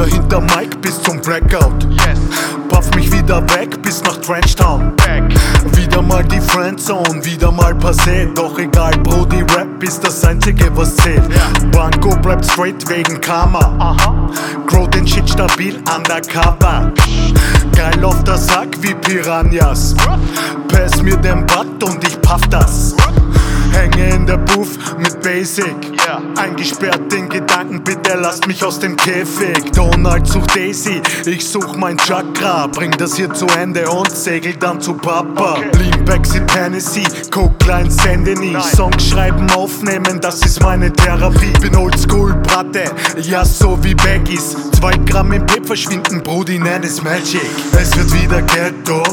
wieder hinter Mike bis zum Blackout. Puff mich wieder weg bis nach Trenchtown. Wieder mal die Friendzone, wieder mal passé. Doch egal, Bro, die Rap ist das einzige, was zählt. Banco bleibt straight wegen Karma. Grow den Shit stabil undercover. Geil auf der Sack wie Piranhas. Pass mir den Butt und ich puff das. Hänge in der Booth mit Basic. Eingesperrt in Gedanken, bitte lasst mich aus dem Käfig. Donald sucht Daisy, ich such mein Chakra. Bring das hier zu Ende und segel dann zu Papa. Lean Backseat Tennessee, Coke Klein sende nie. Songs schreiben, aufnehmen, das ist meine Therapie. Bin oldschool Bratte, ja so wie Baggies. 2 Gramm im Pip verschwinden, Brudi, nenn es Magic. Es wird wieder Ghetto,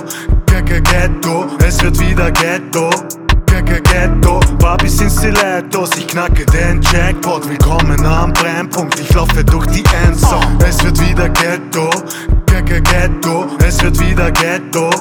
Ghetto. Es wird wieder Ghetto, Ghetto, Barbies in Stilettos, ich knacke den Jackpot. Willkommen am Brennpunkt, ich laufe durch die Endzone. Es wird wieder Ghetto, Ghetto. Es wird wieder Ghetto,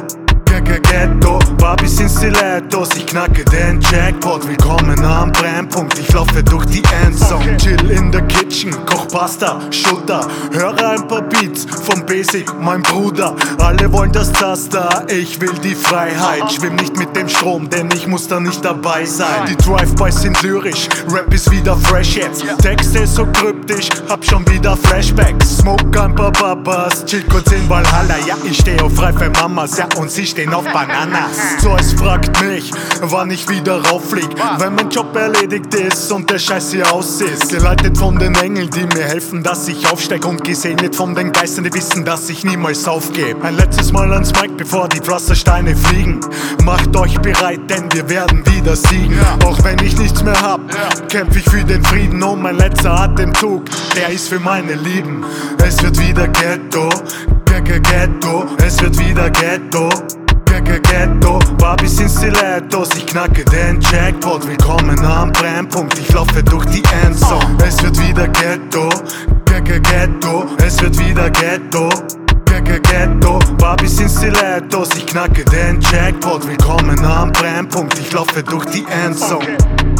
Ghetto, Barbies in Stilettos, ich knacke den Jackpot. Willkommen am Brennpunkt, ich laufe durch die Endzone. Chill in der Kitchen, koch Pasta, Schulter, höre ein paar Beats vom Basic, mein Bruder. Alle wollen das Zaster, ich will die Freiheit. Schwimm nicht mit dem Strom, denn ich muss da nicht dabei sein. Die Drive-Bys sind lyrisch, Rap ist wieder fresh jetzt. Texte so kryptisch, hab schon wieder Flashbacks. Smoke ein paar Babas, chill kurz in Valhalla. Ja, ich steh auf reife Mamas, ja, und sie stehen auf Bananas. So, es fragt mich, wann ich wieder raufflieg. Wenn mein Job erledigt ist und der Scheiß hier aus ist. Geleitet von den Engeln, die mir helfen, dass ich aufsteig. Und gesegnet von den Geistern, die wissen, dass ich niemals aufgebe. Ein letztes Mal ans Mic, bevor die Pflastersteine fliegen. Macht euch bereit, denn wir werden wieder siegen. Auch wenn ich nichts mehr hab, kämpf ich für den Frieden. Und mein letzter Atemzug, der ist für meine Lieben. Es wird wieder Ghetto, Ghetto. Es wird wieder Ghetto, Ghetto, Barbies in Stilettos, ich knacke den Jackpot. Willkommen am Brennpunkt, ich laufe durch die Endzone. Es wird wieder Ghetto, Ghetto. Es wird wieder Ghetto, Ghetto, Barbies in Stilettos, ich knacke den Jackpot. Willkommen am Brennpunkt, ich laufe durch die Endzone.